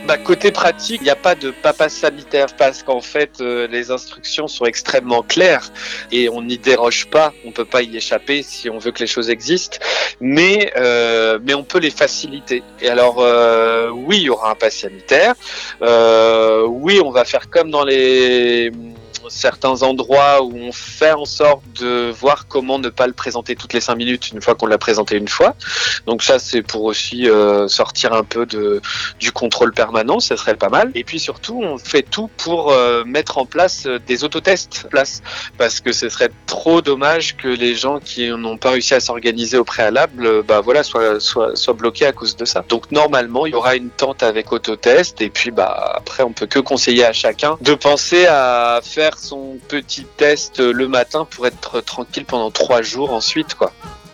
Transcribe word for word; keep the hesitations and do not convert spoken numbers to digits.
Bah, côté pratique, il n'y a pas de passe sanitaire parce qu'en fait, euh, les instructions sont extrêmement claires et on n'y déroge pas. On peut pas y échapper si on veut que les choses existent, mais euh, mais on peut les faciliter. Et alors, euh, oui, il y aura un pass sanitaire. Euh, oui, on va faire comme dans les certains endroits où on fait en sorte de voir comment ne pas le présenter toutes les cinq minutes une fois qu'on l'a présenté une fois. Donc ça, c'est pour aussi euh, sortir un peu de, du contrôle permanent, ça serait pas mal. Et puis surtout, on fait tout pour euh, mettre en place des autotests, place, parce que ce serait trop dommage que les gens qui n'ont pas réussi à s'organiser au préalable, bah voilà, soient, soient, soient bloqués à cause de ça. Donc normalement, il y aura une tente avec autotest, et puis bah après, on peut que conseiller à chacun de penser à faire son petit test le matin pour être tranquille pendant trois jours ensuite, quoi.